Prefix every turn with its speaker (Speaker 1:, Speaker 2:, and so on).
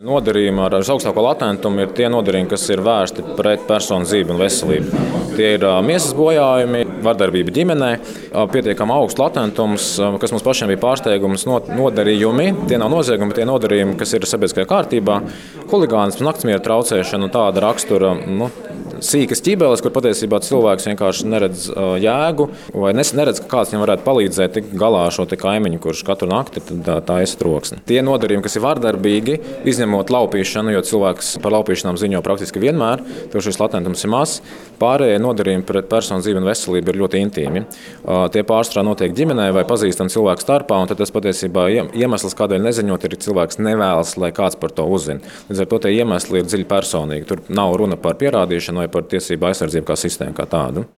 Speaker 1: Nodarījumi ar augstāko latentumu ir tie nodarījumi, kas ir vērsti pret personu dzīvi un veselību. Tie ir miesas bojājumi, vardarbība ģimenē, pietiekami augsts latentums, kas mums pašiem bija pārsteigums, nodarījumi. Tie nav noziegumi, tie nodarījumi, kas ir sabiedriskajā kārtībā, huligānisms, naktsmiera traucēšana un tāda rakstura. Sīkas ķibeles, kur patiesībā cilvēks vienkārši neredz jēgu vai neredz, ka kāds viņam varētu palīdzēt tikt galā ar šo kaimiņu, kurš katru nakti taisa troksni. Tie nodarījumi, kas ir vardarbīgi, izņemot laupīšanu, jo cilvēks par laupīšanām ziņo praktiski vienmēr, tur šis latentums ir mazs. Pārējie nodarījumi pret personu dzīvi un veselību ir ļoti intīmi. Tie pārstrā notiek ģimenē vai pazīstam cilvēku starpā, un tad tas patiesībā iemesls, kādēļ neziņot, ir cilvēks nevēlas, lai kāds par to uzzina. Līdz ar to tie iemesli ir dziļi personīgi. Tur nav runa par pierādīšanu vai par tiesību aizsardzību kā sistēmu kā tādu.